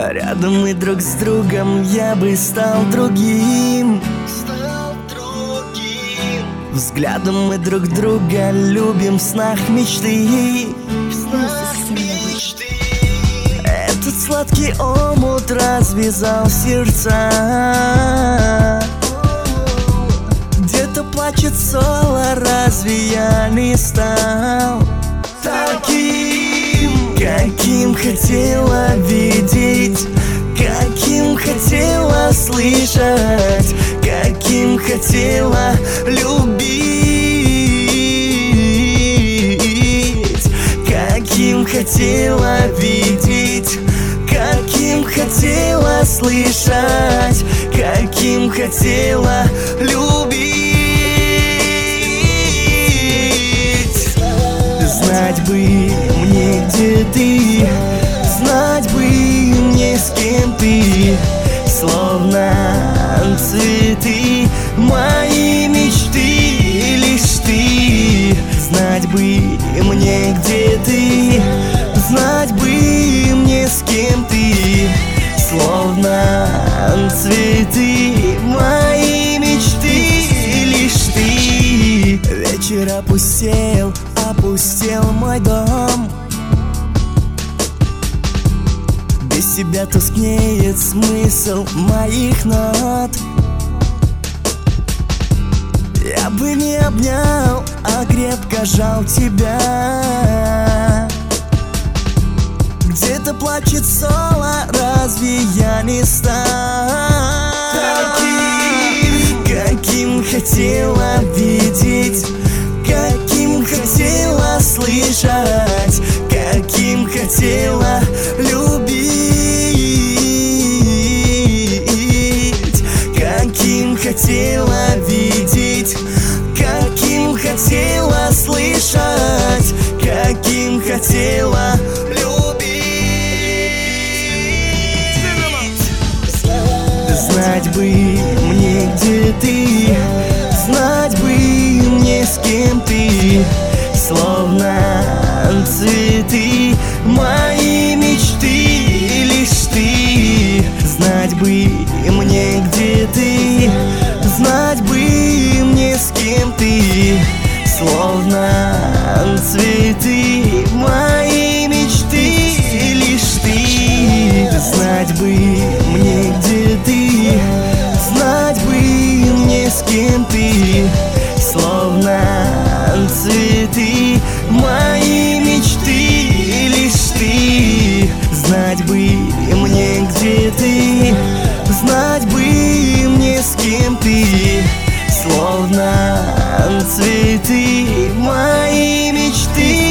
Рядом мы друг с другом, я бы стал другим. Взглядом мы друг друга любим в снах мечты. Этот сладкий омут развязал сердца. Где-то плачет соло, разве я не стал таким, каким хотела видеть, каким хотела слышать, каким хотела любить, каким хотела видеть, каким хотела слышать, каким хотела любить. Знать бы мне, где ты, знать бы мне, с кем ты, словно цветы мои мечты, лишь ты. Знать бы мне, где ты, знать бы мне, с кем ты, словно цветы мои мечты, лишь ты. Вечер опустел мой дом. Без тебя тускнеет смысл моих нот. Я бы не обнял, а крепко жал тебя. Где-то плачет соло, разве я не стал таким, каким хотела видеть, каким хотела слышать, каким хотела любить, каким хотела видеть, каким хотела слышать, каким хотела любить. Знать бы мне, где ты, знать бы мне, с кем ты, словно цветы мои мечты, лишь ты. Знать бы мне, где ты, знать бы мне, с кем ты, словно цветы мои мечты, лишь ты. Знать бы мне, где ты, знать бы мне, с кем ты, словно цветы мои мечты, лишь ты. Знать бы мне, где ты, знать бы мне, с кем ты, словно цветы мои мечты.